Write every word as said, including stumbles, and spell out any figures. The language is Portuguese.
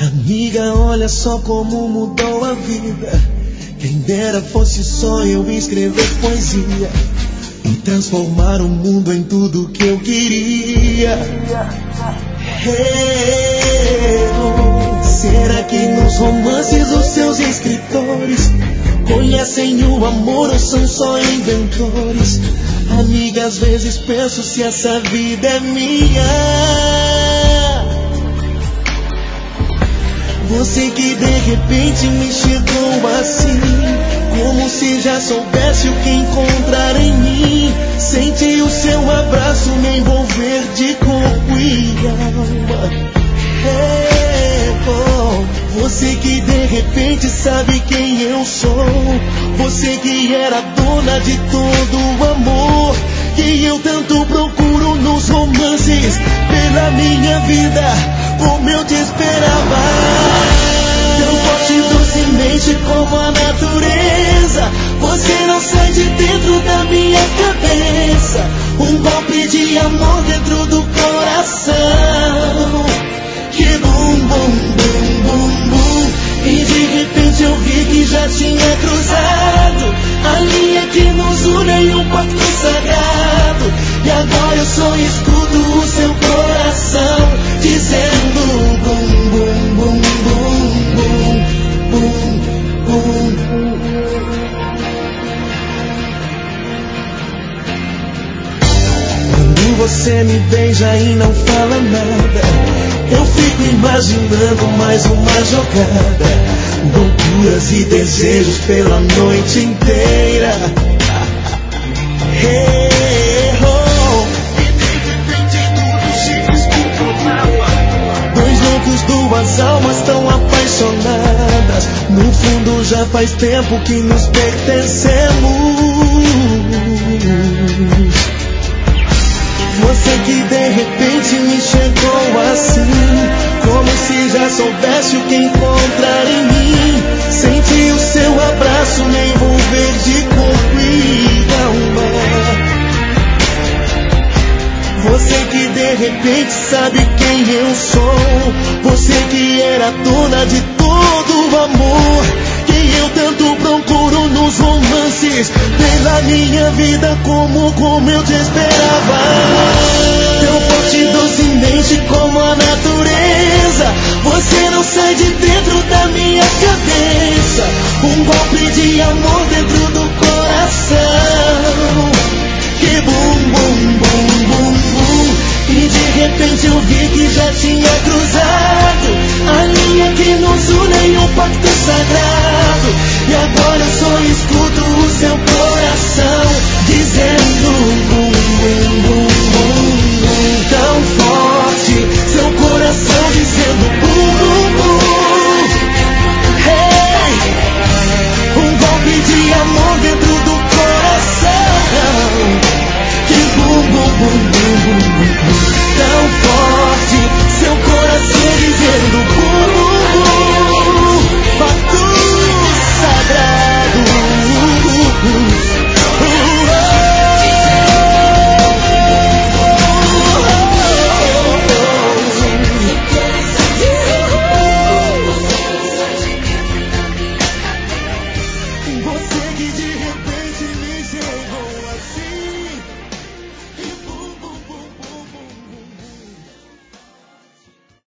Amiga, olha só como mudou a vida. Quem dera fosse só eu escrever poesia e transformar o mundo em tudo que eu queria. Eu, será que nos romances os seus escritores conhecem o amor ou são só inventores? Amiga, às vezes penso se essa vida é minha. Você que de repente me chegou assim, como se já soubesse o que encontrar em mim. Senti o seu abraço me envolver de corpo e alma. É bom. Você que de repente sabe quem eu sou. Você que era dona de todo o amor que eu tanto procuro nos romances. Pela minha vida, como eu te esperava. Tão forte docemente como a natureza. Você não sai de dentro da minha cabeça. Um golpe de amor dentro do coração. Que bum, bum, bum, bum, bum. E de repente eu vi que já tinha cruzado a linha que nos une em um pacto sagrado. E agora eu só escuto o seu coração dizendo bum, bum, bum, bum, bum, bum, bum. Quando você me beija e não fala nada, eu fico imaginando mais uma jogada. Loucuras e desejos pela noite inteira. Hey, oh. E de repente tudo se descontrolava. Dois loucos, duas almas tão apaixonadas. No fundo já faz tempo que nos pertencemos. Você que de repente me chegou assim, como se já soubesse o que encontrar em mim. Senti o seu abraço me envolver de corpo e alma. Você que de repente sabe quem eu sou. Você que era dona de todo o amor que eu tanto procuro nos romances. Pela minha vida, como, como eu te esperava. Tão forte docemente como a natureza. Você não sai de dentro da minha cabeça. Um golpe de amor dentro do coração. Que bum, bum, bum, bum, bum. E de repente eu vi que já tinha cruzado a linha que nos une em um pacto sagrado. E agora eu só escuto o seu coração dizendo bum, bum, bum.